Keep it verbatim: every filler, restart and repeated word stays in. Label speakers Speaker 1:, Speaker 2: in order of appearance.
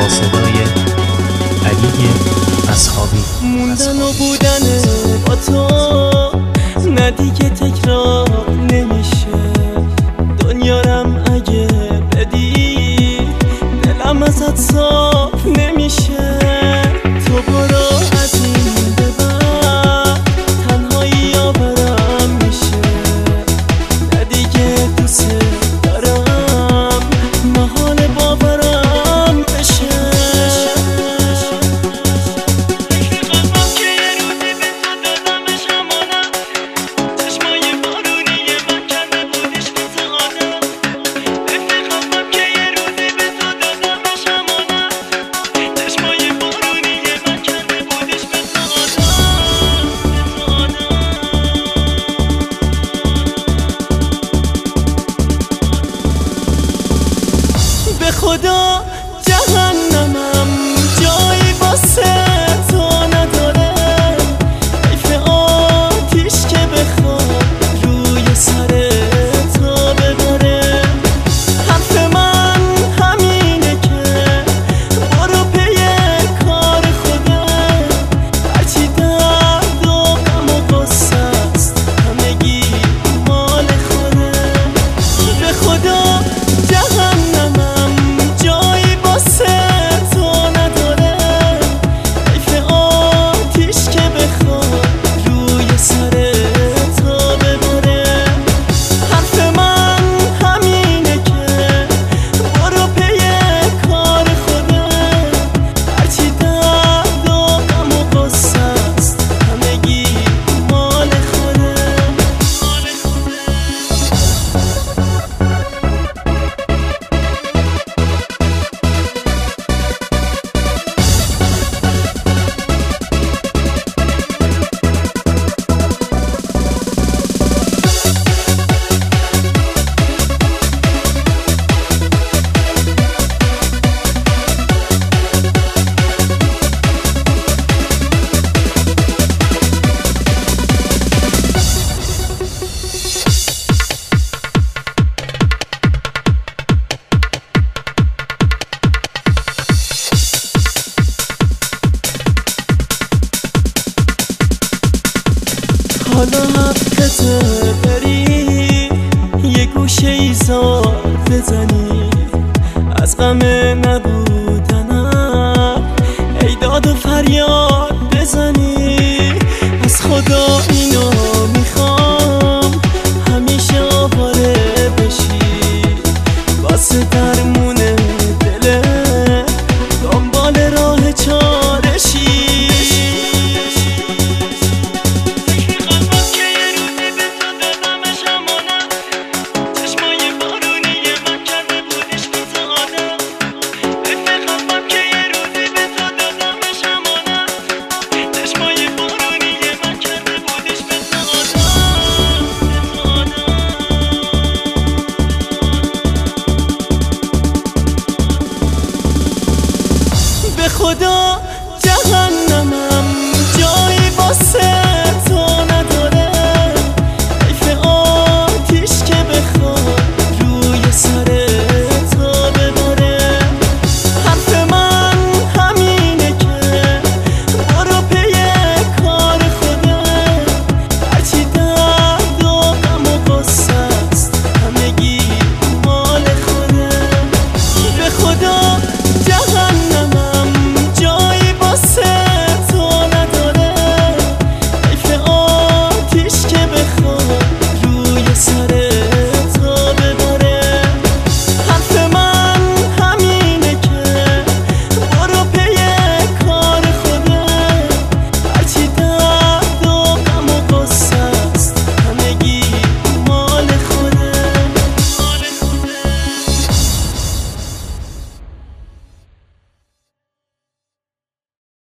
Speaker 1: با صدای علی اصحابی.
Speaker 2: موندن و بودن با تو نه دیگه تکرار نمیشه. دنیارم اگه بدی دلم ازت صاف نمیشه. تو برو از این به بعد تنهایی آورم میشه. نه دیگه دوست دارم محال باورم بشه. به خدا جهنمم جایی واسه تو نداره. حیف آتیش که بخواد روی سر تو ببره. حرف من همینه که برو پی کار خودت. هرچی درد و غم و غصه است همگی مال خودت. به خدا جهنمم حالا حقته بری یه گوشه ایزار بزنی. از غم نبودنم ای داد و فریاد